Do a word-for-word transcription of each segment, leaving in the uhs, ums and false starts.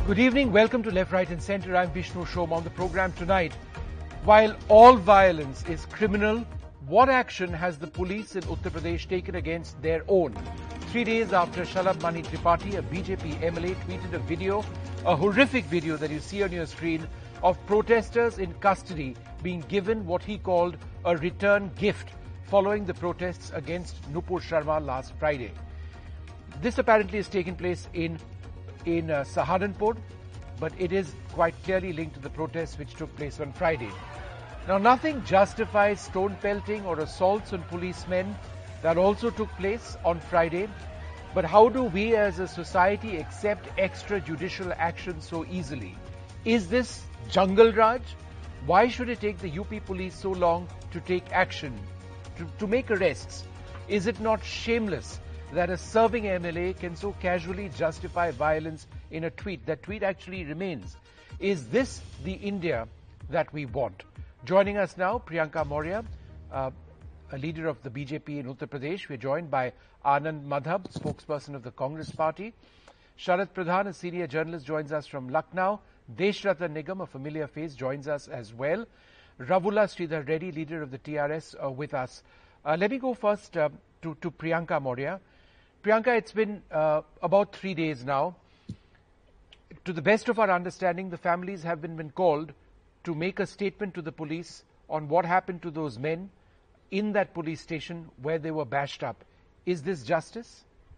Good evening. Welcome to Left, Right and Centre. I'm Vishnu Shom. On the program tonight, while all violence is criminal, what action has the police in Uttar Pradesh taken against their own? Three days after Shalabh Mani Tripathi, a B J P M L A, tweeted a video, a horrific video that you see on your screen, of protesters in custody being given what he called a return gift following the protests against Nupur Sharma last Friday. This apparently has taken place in in uh, Saharanpur, but it is quite clearly linked to the protests which took place on Friday. Now, nothing justifies stone pelting or assaults on policemen that also took place on Friday, but how do we as a society accept extrajudicial action so easily? Is this Jungle Raj? Why should it take the U P police so long to take action, to, to make arrests? Is it not shameless that a serving M L A can so casually justify violence in a tweet? That tweet actually remains. Is this the India that we want? Joining us now, Priyanka Maurya, uh, a leader of the B J P in Uttar Pradesh. We're joined by Anand Madhab, spokesperson of the Congress Party. Sharad Pradhan, a senior journalist, joins us from Lucknow. Deshratan Nigam, a familiar face, joins us as well. Ravula Sridhar Reddy, leader of the T R S, uh, with us. Uh, let me go first uh, to, to Priyanka Maurya. Priyanka, it's been uh, about three days now. To the best of our understanding, the families have been, been called to make a statement to the police on what happened to those men in that police station where they were bashed up. Is this justice?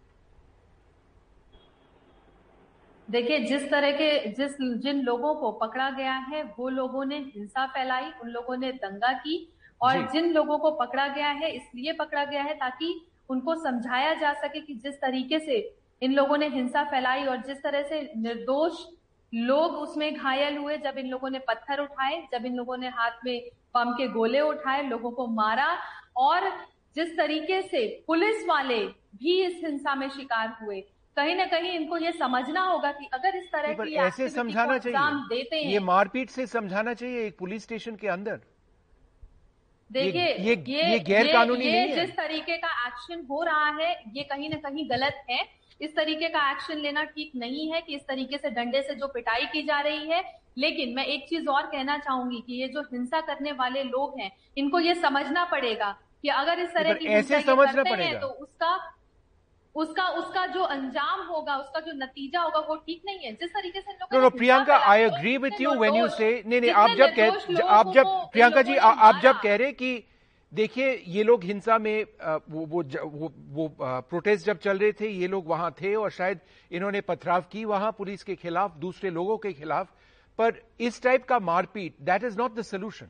देखिए, जिस तरह के जिस जिन लोगों को पकड़ा गया है वो लोगों ने हिंसा फैलाई, उन लोगों ने दंगा की, और जिन लोगों को पकड़ा गया है इसलिए पकड़ा गया है ताकि उनको समझाया जा सके कि जिस तरीके से इन लोगों ने हिंसा फैलाई और जिस तरह से निर्दोष लोग उसमें घायल हुए, जब इन लोगों ने पत्थर उठाए, जब इन लोगों ने हाथ में बम के गोले उठाए, लोगों को मारा, और जिस तरीके से पुलिस वाले भी इस हिंसा में शिकार हुए, कहीं ना कहीं इनको ये समझना होगा कि अगर इस तरह की ऐसे समझाना चाहिए, देते हैं, ये मारपीट से समझाना चाहिए एक पुलिस स्टेशन के अंदर। देखिए, ये, ये, ये, ये गैर कानूनी नहीं है। जिस तरीके का एक्शन हो रहा है ये कहीं ना कहीं गलत है। इस तरीके का एक्शन लेना ठीक नहीं है कि इस तरीके से डंडे से जो पिटाई की जा रही है। लेकिन मैं एक चीज और कहना चाहूंगी कि ये जो हिंसा करने वाले लोग हैं इनको ये समझना पड़ेगा कि अगर इस तरह की हिंसा करते हैं तो उसका उसका उसका जो अंजाम होगा, उसका जो नतीजा होगा वो ठीक नहीं है। जिस तरीके से लोग know Priyanka, I agree with you when you say, नहीं नहीं आप जब कह आप जब प्रियंका जी आप जब कह रहे कि देखिए ये लोग हिंसा में वो वो वो, वो प्रोटेस्ट जब चल रहे थे, ये लोग वहां थे और शायद इन्होंने पथराव की वहां पुलिस के खिलाफ, दूसरे लोगों के खिलाफ, पर इस टाइप का मारपीट, that is not the solution.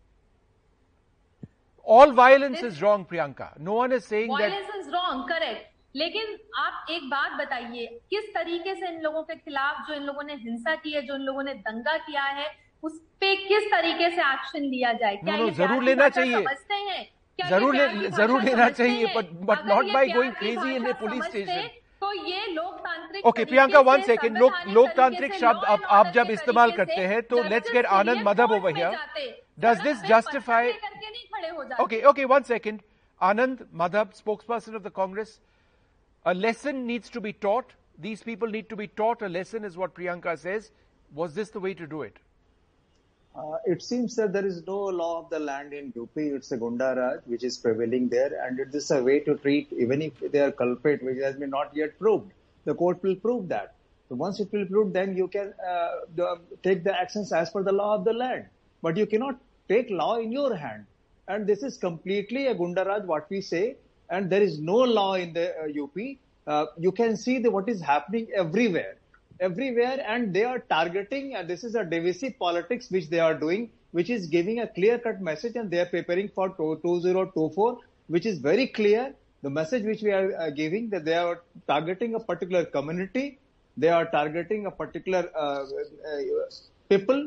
All violence is wrong Priyanka, no one is saying that violence is wrong, correct. लेकिन आप एक बात बताइए, किस तरीके से इन लोगों के खिलाफ, जो इन लोगों ने हिंसा की है, जो इन लोगों ने दंगा किया है, उस पे किस तरीके से एक्शन लिया जाए? क्या ये जरूर लेना चाहिए, समझते हैं? क्या जरूर ले, जरूर लेना चाहिए, but but not by going crazy in a police station. तो ये लोकतांत्रिक ओके प्रियंका, वन सेकेंड, लोक लोकतांत्रिक शब्द आप आप जब इस्तेमाल करते हैं तो let's get Anand Madhab over here. Does this justify? Okay okay one second, Anand Madhab, spokesperson of the Congress. A lesson needs to be taught. These people need to be taught a lesson, is what Priyanka says. Was this the way to do it? Uh, it seems that there is no law of the land in U P. It's a Gunda Raj which is prevailing there, and it is a way to treat, even if they are culprit, which has been not yet proved. The court will prove that. So once it will prove, then you can uh, the, take the actions as per the law of the land. But you cannot take law in your hand. And this is completely a Gunda Raj, what we say. And there is no law in the uh, U P. Uh, you can see the, what is happening everywhere, everywhere, and they are targeting, and this is a divisive politics which they are doing, which is giving a clear-cut message, and they are preparing for two thousand twenty-four, which is very clear. The message which we are uh, giving, that they are targeting a particular community, they are targeting a particular uh, uh, people,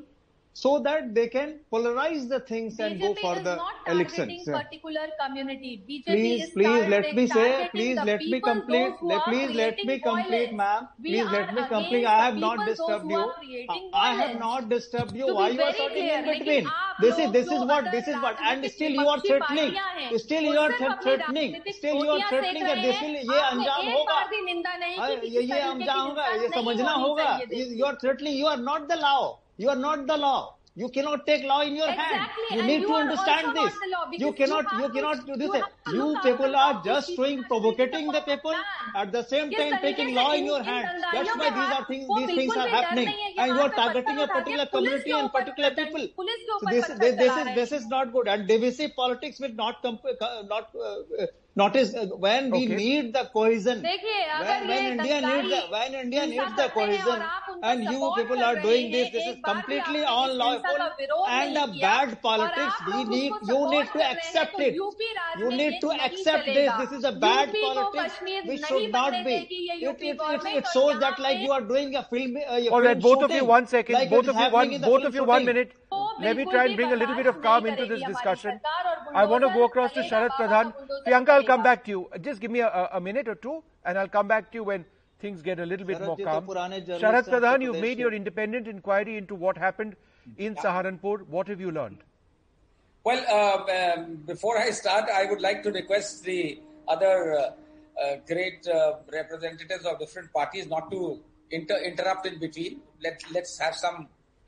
so that they can polarize the things and B J P go for is the not elections. targeting particular community. B J P Please, is please targeting, let me say, targeting please the let me people, complete, those who let, are please let creating me complete, violence. ma'am. We Please are let me complete. against I the have not people, those disturbed who you. are creating I have violence. not disturbed you. To Why be you are very shouting clear, in लेकिन between? आप This is लोग this जो is what other this is what, and राजनीतिक still you are विपक्षी threatening. पार्टियां हैं, Still वो you are सिर्फ अपनी threatening. राजनीतिक Still you are गोटियां threatening sec that रहे this हैं. will ये आपने अंजाम एक होगा. बार भी निंदा नहीं की कि ये किस ये तरीके की अंजाम होगा. हिंसा ये नहीं समझना होनी होगा. चाहिए देश You are threatening. You are not the law. You are not the law. You cannot take law in your Exactly, hand. You and need you to are understand also this. not the law, because You cannot, you you, have to- cannot do you this. have to You look after people the are law. just These showing, people provocating are the doing people, plan. at the same किस time तरीके taking से law in in- your in hand. दंगाइयों That's why के these are हाथ things, वो these things बिल्कुल are भी डर happening, नहीं है कि and you वहाँ are पे targeting पत्थर a उठा के particular पुलिस community के and ऊपर particular दंड- people. पुलिस के So ऊपर this, पत्थर this, this चला is रहे this हैं. is not good, and divisive politics will not come, not uh, notice uh, when we Okay. need the cohesion. देखिए, When, अगर when ये India needs the दंगाई when India हिंसा needs the करते हैं cohesion, और आप उनको and you support people कर are रहे doing this, हैं, this एक is बार भी completely आपने इस हिंसा unlawful का विरोध and नहीं a किया, bad और politics. आप We लोग need उसको you need support to कर रहे हैं, accept तो it. यूपी राज You में need ये to नहीं accept this. चलेगा. This is a bad UP को politics कश्मीर which नहीं should not बनने be. देगी ये It, UP it, it, government. it और shows यहाँ that like पे you are doing a film, uh, a All film right, both of you, shooting, one second. like Both it is of you, happening one, in the both film of you, one shooting. minute. वो Let me बिल्कुल try भी and bring a little bit of बर्दाश्त calm नहीं into this करेगी discussion. हमारी सरकार, और I want to go bulldozer across to चलेगा, Sharad बाबा Pradhan. का बुलडोजर Priyanka, I'll come चलेगा. back to you. Just give me a, a, a minute or two, and I'll come back to you when things get a little bit Sharad more ji to calm. purane journalist Sharad hain, Pradhan, Uttar you've Pradesh made ke. your independent inquiry into what happened in Saharanpur. What have you learned? Well, uh, um, before I start, I would like to request the other uh, uh, great uh, representatives of different parties not to inter- interrupt in between. Let let's have some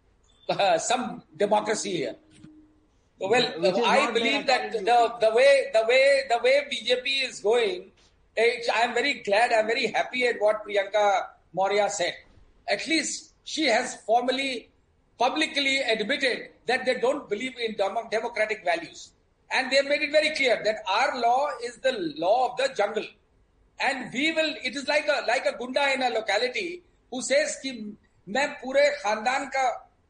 uh, some democracy here. Well, Which is I not believe there that at all in the the way the way the way B J P is going, I am very glad. I'm very happy at what Priyanka Maurya said. At least she has formally, publicly admitted that they don't believe in dem- democratic values, and they have made it very clear that our law is the law of the jungle, and we will. It is like a like a gunda in a locality who says कि मैं पूरे खानदान का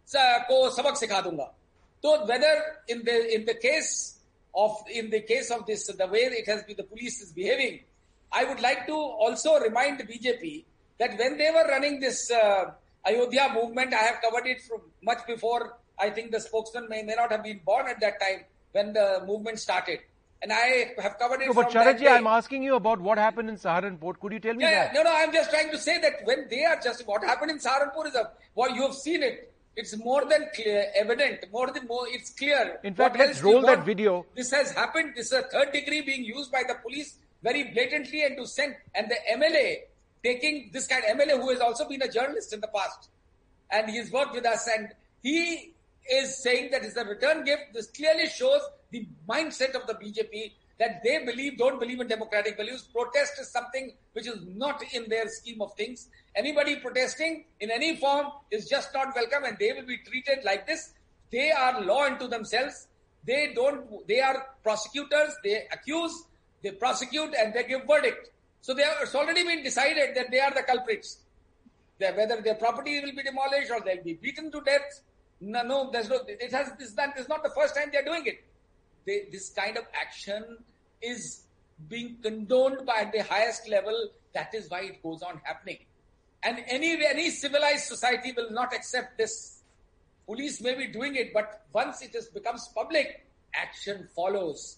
को सबक सिखा दूंगा. So whether in the in the case of in the case of this the way it has been the police is behaving, I would like to also remind B J P that when they were running this uh, Ayodhya movement, I have covered it from much before. I think the spokesman may, may not have been born at that time when the movement started, and I have covered it. No, but from that Sharadji, day. I'm asking you about what happened in Saharanpur. Could you tell me Yeah, that? yeah, no, no. I'm just trying to say that when they are just what happened in Saharanpur is a what you have seen it. It's more than clear, evident. More than more, it's clear. In fact, What let's else do you roll that want? video. This has happened. This is a third degree being used by the police very blatantly and to send. And the M L A taking this kind of M L A who has also been a journalist in the past, and he's worked with us, and he is saying that it's a return gift. This clearly shows the mindset of the B J P that they believe, don't believe in democratic values. Protest is something which is not in their scheme of things. Anybody protesting in any form is just not welcome, and they will be treated like this. They are law unto themselves. They don't, they are prosecutors. They accuse, they prosecute, and they give verdict. So they are, it's already been decided that they are the culprits. That whether their property will be demolished or they'll be beaten to death. No, no, there's no, it has, this, that is not the first time they're doing it. They, this kind of action is being condoned by the highest level. That is why it goes on happening. And any, any civilized society will not accept this. Police may be doing it, but once it is, becomes public, action follows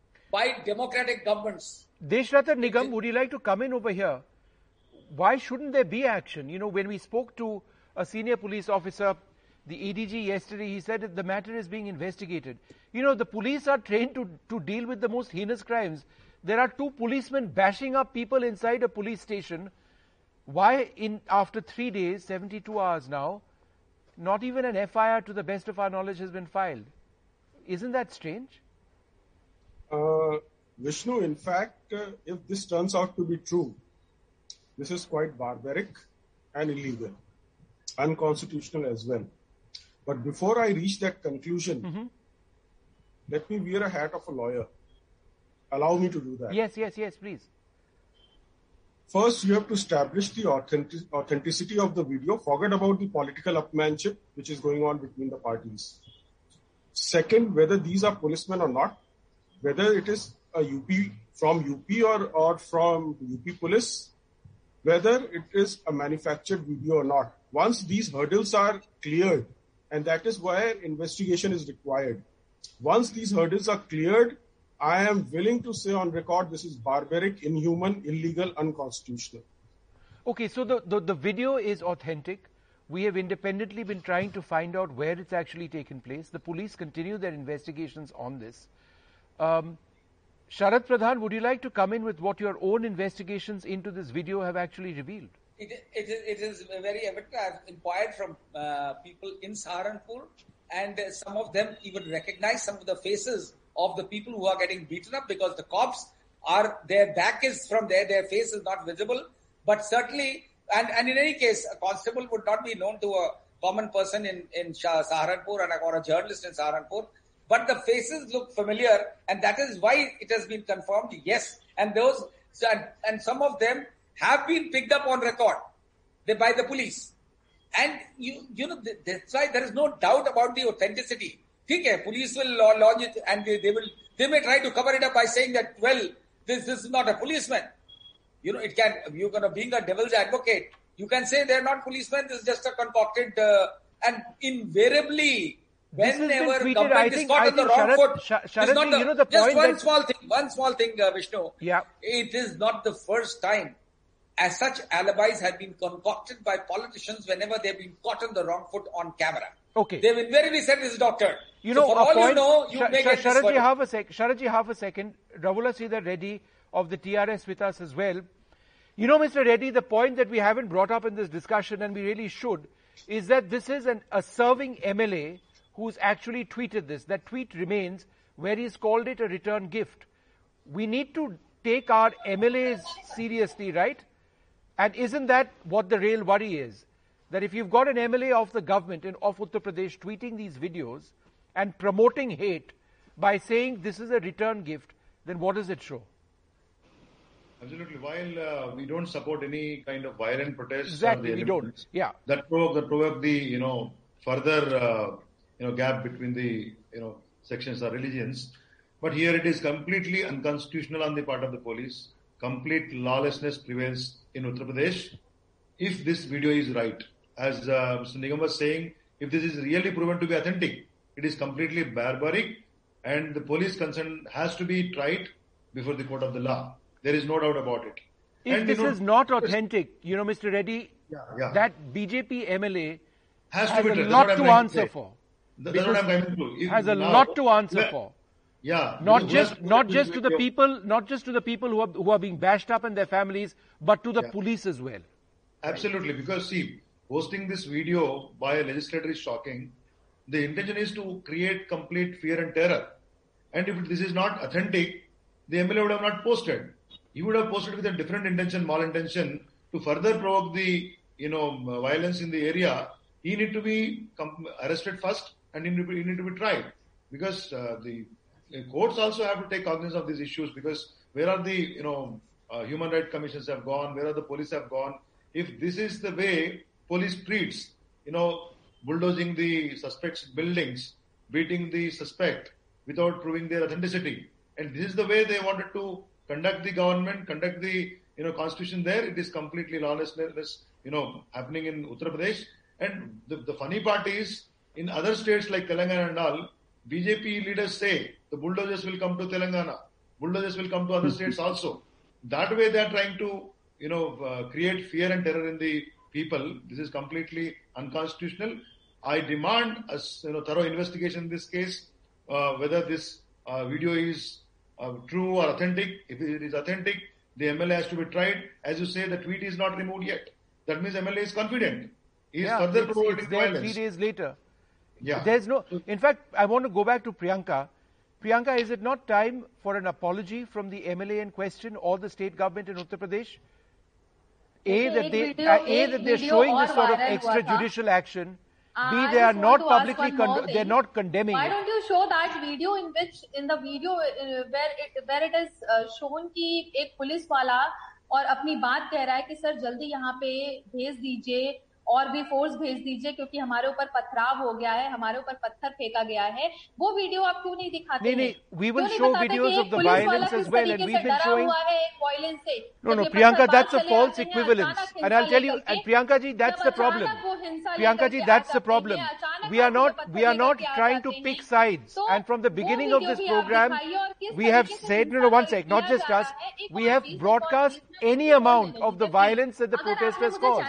by democratic governments. Deshratan Nigam, would you like to come in over here? Why shouldn't there be action? You know, when we spoke to a senior police officer, the A D G yesterday, he said that the matter is being investigated. You know, the police are trained to, to deal with the most heinous crimes. There are two policemen bashing up people inside a police station. Why, in after three days, seventy-two hours now, not even an F I R to the best of our knowledge has been filed? Isn't that strange? Uh, Vishnu, in fact, uh, if this turns out to be true, this is quite barbaric and illegal, unconstitutional as well. But before I reach that conclusion, mm-hmm. let me wear a hat of a lawyer. Allow me to do that. Yes, yes, yes, please. First, you have to establish the authentic, authenticity of the video. Forget about the political upmanship which is going on between the parties. Second, whether these are policemen or not, whether it is a U P from U P or, or from U P police, whether it is a manufactured video or not. Once these hurdles are cleared and that is why investigation is required. Once these hurdles are cleared, I am willing to say on record this is barbaric, inhuman, illegal, unconstitutional. Okay, so the, the, the video is authentic. We have independently been trying to find out where it's actually taken place. The police continue their investigations on this. Um, Sharad Pradhan, would you like to come in with what your own investigations into this video have actually revealed? It, it, is, it is very evident. I've inquired from uh, people in Saharanpur, and uh, some of them even recognize some of the faces of the people who are getting beaten up, because the cops are, their back is from there, their face is not visible. But certainly, and, and in any case, a constable would not be known to a common person in, in Saharanpur and, or a journalist in Saharanpur. But the faces look familiar, and that is why it has been confirmed, yes. And those, and, and some of them have been picked up on record by the police. And you, you know, that's why there is no doubt about the authenticity. Okay, police will launch it, and they, they will, they may try to cover it up by saying that, well, this, this is not a policeman. You know, it can, you're going to, being a devil's advocate, you can say they're not policemen, this is just a concocted, uh, and invariably, whenever government is caught on the wrong Sharad, foot, Sh- Sharad, not the, you know the just point one that, small thing, one small thing, uh, Vishnu. Yeah. It is not the first time as such alibis have been concocted by politicians whenever they've been caught on the wrong foot on camera. Okay. They've invariably said this is doctored. You so know, for a all point, you know, you Sh- may Sh- get Sharadji, this half a sec. Sharadji, half a second. Ravula Sridhar Reddy of the T R S with us as well. You know, Mister Reddy, the point that we haven't brought up in this discussion, and we really should, is that this is an, a serving M L A who's actually tweeted this. That tweet remains, where he's called it a return gift. We need to take our M L As seriously, right? And isn't that what the real worry is? That if you've got an M L A of the government in, of Uttar Pradesh tweeting these videos and promoting hate by saying this is a return gift, then what does it show? Absolutely. While uh, we don't support any kind of violent protests, exactly, or the we don't. Yeah, that provoke that provoke the you know further uh, you know gap between the you know sections or religions. But here it is completely unconstitutional on the part of the police. Complete lawlessness prevails in Uttar Pradesh. If this video is right, as uh, Mister Nigam was saying, if this is really proven to be authentic, it is completely barbaric, and the police concerned has to be tried before the court of the law. There is no doubt about it. If and, this you know, is not authentic, you know, Mister Reddy, yeah, yeah. that B J P M L A has, has to be a lot to answer for. That's what I'm going to do. Has a lot to answer yeah, for. Yeah. Not just not just to the people, not just to the people who are who are being bashed up and their families, but to the yeah. police as well. Absolutely, because see, posting this video by a legislator is shocking. The intention is to create complete fear and terror. And if this is not authentic, the M L A would have not posted. He would have posted with a different intention, malintention, to further provoke the, you know, violence in the area. He need to be arrested first, and he need to be, he need to be tried. Because uh, the, the courts also have to take cognizance of these issues, because where are the, you know, uh, human rights commissions have gone, where are the police have gone. If this is the way police treats, you know, bulldozing the suspect's buildings, beating the suspect without proving their authenticity, and this is the way they wanted to conduct the government, conduct the, you know, constitution there, it is completely lawlessness, you know, happening in Uttar Pradesh. And the, the funny part is, in other states like Telangana and all, B J P leaders say the bulldozers will come to Telangana, bulldozers will come to other states also. That way they are trying to, you know, uh, create fear and terror in the people. This is completely unconstitutional. I demand a, you know, thorough investigation in this case, uh, whether this uh, video is uh, true or authentic. If it is authentic, the M L A has to be tried. As you say, the tweet is not removed yet. That means M L A is confident. He is yeah, further it's, promoting it's there violence. three days later. Yeah. There's no. In fact, I want to go back to Priyanka. Priyanka, is it not time for an apology from the M L A in question or the state government in Uttar Pradesh? A, that they, video, uh, A, that they're showing this sort of extrajudicial action. Uh, B, they are not publicly, con- they're not condemning Why it. don't you show that video in which, in the video uh, where it where it is uh, shown कि एक police वाला और अपनी बात कह रहा है कि सर जल्दी यहाँ पे भेज दीजिए और भी फोर्स भेज दीजिए क्योंकि हमारे ऊपर पथराव हो गया है, हमारे ऊपर पत्थर फेंका गया है, वो वीडियो आप क्यों नहीं दिखाते? नहीं नहीं, we will show videos of the violence as well, and we've been showing. No, no, Priyanka, that's a false equivalence, and I'll tell you, and Priyanka ji, that's the problem. Priyanka ji, that's the problem. we are not, we are not trying to pick sides. And from the beginning of this program, we have said, no, no, one sec, not just us, we have broadcast any amount of the violence that the protesters caused.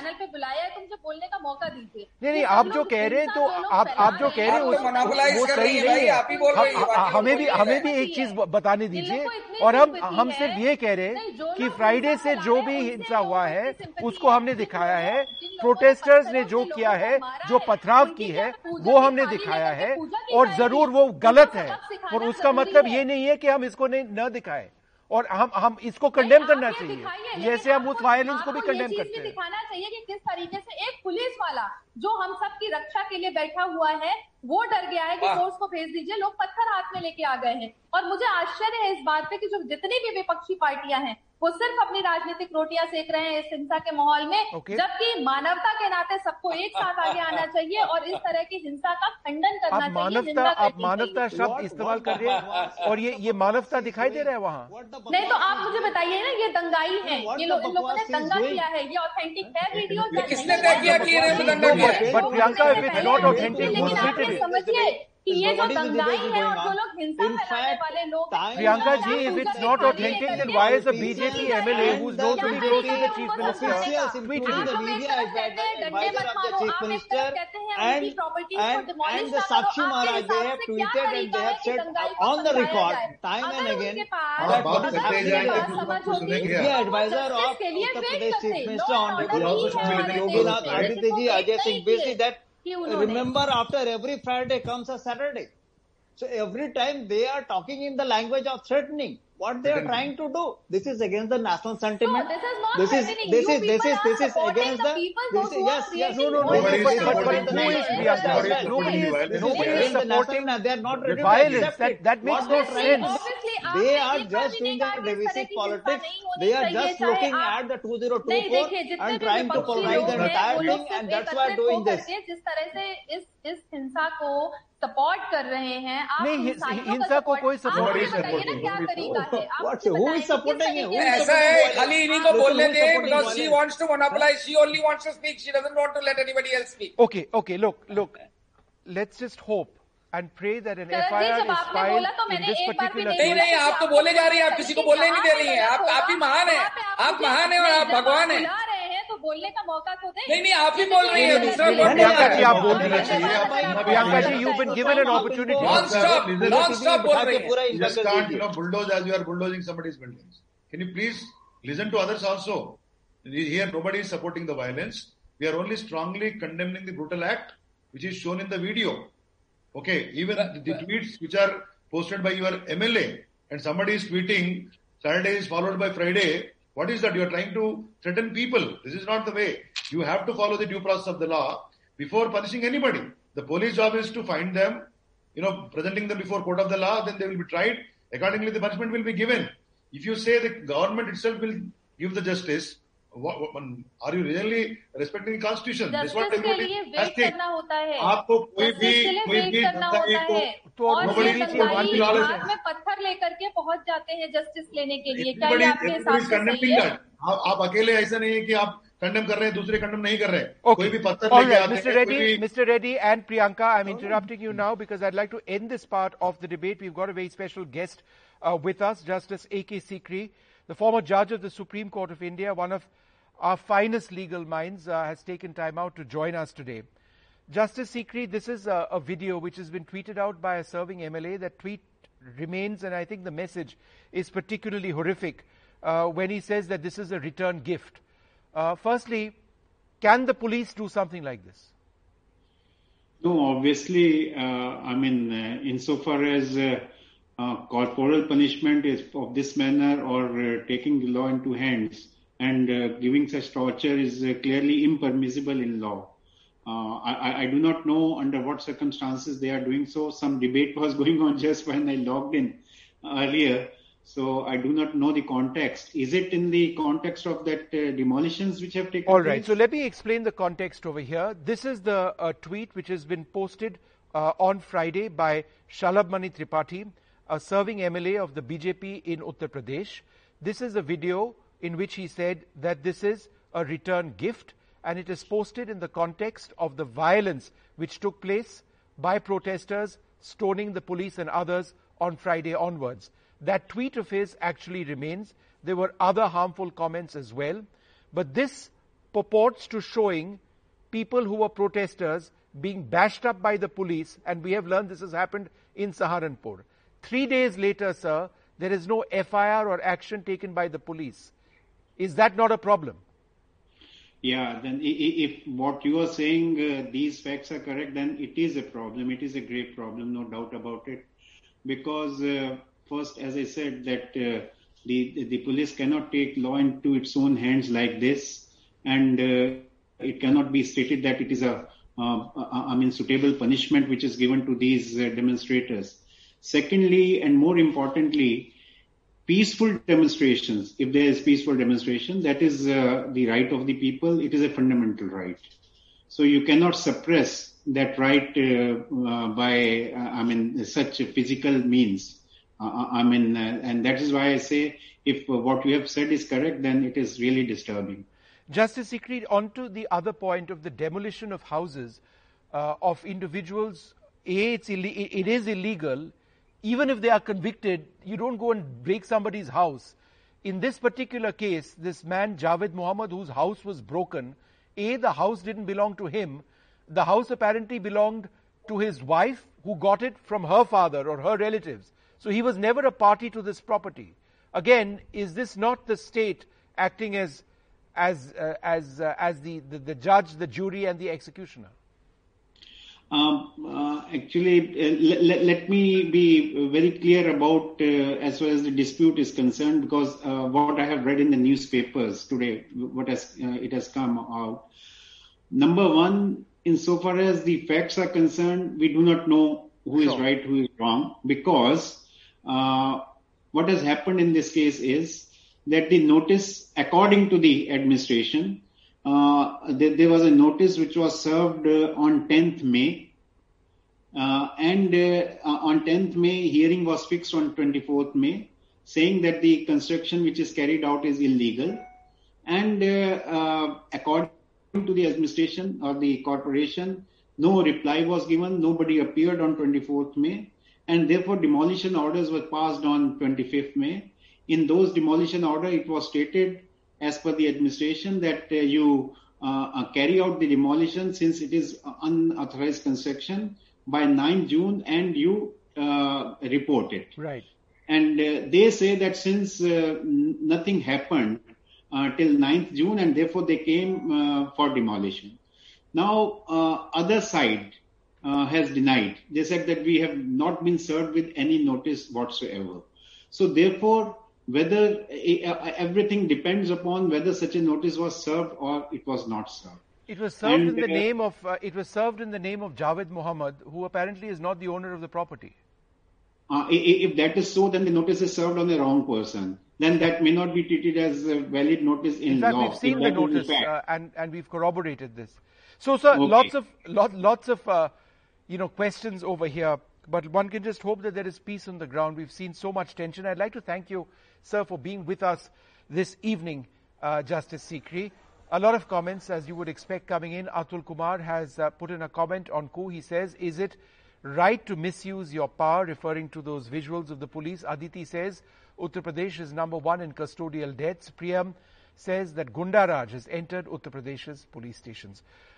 नहीं नहीं, आप जो कह रहे हैं तो आप आप जो कह रहे हैं वो सही नहीं है. हमें भी हमें भी एक चीज बताने दीजिए. और हम हम सिर्फ ये कह रहे हैं कि फ्राइडे से जो भी हिंसा हुआ है उसको हमने दिखाया है. प्रोटेस्टर्स ने जो किया है, जो पथराव की है, वो हमने दिखाया है. और जरूर वो गलत है, और उसका मतलब ये नहीं है कि हम इसको नहीं न दिखाए. और हम हम इसको कंडेम करना चाहिए, जैसे हम उस वायलेंस को भी कंडेम करते हैं. दिखाना चाहिए कि किस तरीके से एक पुलिस वाला जो हम सब की रक्षा के लिए बैठा हुआ है वो डर गया है कि फोर्स को भेज दीजिए. लोग पत्थर हाथ में लेके आ गए हैं. और मुझे आश्चर्य है इस बात पे कि जो जितनी भी विपक्षी पार्टियां हैं वो सिर्फ अपनी राजनीतिक रोटियां सेक रहे हैं इस हिंसा के माहौल में, okay. जबकि मानवता के नाते सबको एक साथ आगे आना चाहिए और इस तरह की हिंसा का खंडन करना चाहिए. मानवता, आप मानवता शब्द इस्तेमाल कर रहे हैं और ये ये मानवता दिखाई दे रहा है वहाँ. नहीं तो आप मुझे बताइए ना, ये दंगाई है, ये लोग इन लोगों ने दंगा किया है, ये ऑथेंटिक है वीडियो. किसने तय किया कि ये दंगा किया है? But Priyanka, if it's not authentic, लेकिन आप ये समझिए कि ये जो दंगाई है और जो लोग हिंसा फैलाने वाले लोग. Priyanka ji, if it's not authentic, then why is a B J P M L A who's known to be close to the chief minister tweeted the media advisor of the chief minister and and and the Sakshi Maharaj, they have tweeted and they have said on the record time and again that what is happening. Media advisor of Uttar Pradesh chief minister on Yoginath Aditya ji, Ajay Singh Besi, that remember after every Friday comes a Saturday. So every time they are talking in the language of threatening. What they are trying to do? This is against the national sentiment. No, this is not this is threatening. this You is this is this is against the. This is, yes, yes. No, no, no. Nobody But, is but, but supporting who is Priyanka? Nobody is, nobody is supporting They are not ready to violence. accept That it. that makes What no they are trying sense. to- They are just doing the divisive politics. They are just looking at the two thousand twenty-four and trying to polarize the entire thing, and that's why doing this. जिस तरह से इस इस हिंसा को support कर रहे हैं, आप नहीं, हिंसा को कोई सपोर्ट नहीं बताइए ना क्या तरीका है. What? Who is supporting it? ऐसा है, खाली इन्हीं को बोलने दे, because she wants to monopolize. She only wants to speak. She doesn't want to let anybody else speak. Okay, okay. Look, look. Let's just hope and pray that an F I R is filed in this particular नहीं नहीं, आप तो बोले जा रही हैं, आप किसी को बोलने नहीं दे रही हैं. आप आप ही महान हैं, आप महान हैं और आप भगवान हैं. तो बोलने का मौका तो दें. नहीं नहीं, आप ही बोल रही हैं. दूसरा प्रियंका जी, आप बोल रही हैं. Priyanka ji, you've been given an opportunity. Non-stop, non-stop बोल रही हैं. You just can't, you know, bulldoze as you are bulldozing somebody's buildings. Can you please listen to others also? Here, nobody is supporting the violence. We are only strongly condemning the brutal act, which is shown in the video. Okay, even the tweets which are posted by your M L A, and somebody is tweeting Saturday is followed by Friday. What is that? You are trying to threaten people. This is not the way. You have to follow the due process of the law before punishing anybody. The police job is to find them, you know, presenting them before court of the law, then they will be tried. Accordingly, the punishment will be given. If you say the government itself will give the justice, what, what, are you really respecting the constitution? This is what everybody has to think. आपको कोई भी कोई भी दंगाई को तो nobody हाथ में पत्थर लेकर के पहुंच जाते हैं जस्टिस लेने के लिए. क्या ये आपके हिसाब से सही है? आप आप अकेले ऐसा नहीं है कि आप कंडेम कर रहे हैं, दूसरे कंडेम नहीं कर रहे हैं. Okay. कोई भी पत्थर All लेके right, आते Mister हैं. Reddy, Mister Reddy and Priyanka, I'm interrupting you now because I'd like to end this part of the debate. We've got a very special guest uh, with us, Justice A K Sikri, the former judge of the Supreme Court of India, one of our finest legal minds, uh, has taken time out to join us today. Justice Sikri, this is a, a video which has been tweeted out by a serving M L A. That tweet remains, and I think the message is particularly horrific uh, when he says that this is a return gift. Uh, firstly, can the police do something like this? No, obviously, uh, I mean, uh, insofar as uh, uh, corporal punishment is of this manner, or uh, taking the law into hands and uh, giving such torture is uh, clearly impermissible in law. Uh, I, I do not know under what circumstances they are doing so. Some debate was going on just when I logged in earlier. So I do not know the context. Is it in the context of that uh, demolitions which have taken All place? right. So let me explain the context over here. This is the uh, tweet which has been posted uh, on Friday by Shalabh Mani Tripathi, a serving M L A of the B J P in Uttar Pradesh. This is a video in which he said that this is a return gift, and it is posted in the context of the violence which took place by protesters, stoning the police and others on Friday onwards. That tweet of his actually remains. There were other harmful comments as well. But this purports to showing people who were protesters being bashed up by the police, and we have learned this has happened in Saharanpur. Three days later, sir, there is no F I R or action taken by the police. Is that not a problem? Yeah, then if what you are saying, uh, these facts are correct, then it is a problem. It is a great problem, no doubt about it. Because uh, first, as I said, that uh, the, the police cannot take law into its own hands like this. And uh, it cannot be stated that it is a, uh, I mean, suitable punishment which is given to these uh, demonstrators. Secondly, and more importantly, peaceful demonstrations, if there is peaceful demonstration, that is uh, the right of the people. It is a fundamental right. So you cannot suppress that right uh, uh, by, uh, I mean, such physical means. Uh, I mean, uh, and that is why I say if uh, what you have said is correct, then it is really disturbing. Justice Sikri, on to the other point of the demolition of houses uh, of individuals. A, it's Ill- it is illegal. Even if they are convicted, you don't go and break somebody's house. In this particular case, this man, Javed Muhammad, whose house was broken, A, the house didn't belong to him. The house apparently belonged to his wife, who got it from her father or her relatives. So he was never a party to this property. Again, is this not the state acting as as uh, as uh, as the, the, the judge, the jury, and the executioner? Um, uh, actually, uh, let, let me be very clear about uh, as far as the dispute is concerned, because uh, what I have read in the newspapers today, what has uh, it has come out. Number one, insofar as the facts are concerned, we do not know who is Sure. right, who is wrong, because uh, what has happened in this case is that the notice, according to the administration, Uh, there, there was a notice which was served uh, on tenth May, uh, and uh, on tenth May, hearing was fixed on twenty-fourth May, saying that the construction which is carried out is illegal. And uh, uh, according to the administration or the corporation, no reply was given, nobody appeared on twenty-fourth May, and therefore demolition orders were passed on twenty-fifth May. In those demolition order, it was stated, as per the administration, that uh, you uh, uh, carry out the demolition, since it is unauthorized construction, by ninth June, and you uh, report it. Right. And uh, they say that since uh, n- nothing happened uh, till ninth June, and therefore they came uh, for demolition. Now, uh, other side uh, has denied. They said that we have not been served with any notice whatsoever. So therefore, whether uh, everything depends upon whether such a notice was served or it was not served. It was served And, in the uh, name of uh, it was served in the name of Javed Muhammad, who apparently is not the owner of the property. Uh, if that is so, then the notice is served on the wrong person. Then that may not be treated as a valid notice in, In fact, law. we've seen If the that is notice fact. uh, and and we've corroborated this. So, sir, Okay. lots of lot, lots of uh, you know questions over here, but one can just hope that there is peace on the ground. We've seen so much tension. I'd like to thank you, sir, for being with us this evening, uh, Justice Sikri. A lot of comments, as you would expect, coming in. Atul Kumar has uh, put in a comment on coup. He says, is it right to misuse your power, referring to those visuals of the police? Aditi says, Uttar Pradesh is number one in custodial deaths. Priyam says that Gunda Raj has entered Uttar Pradesh's police stations.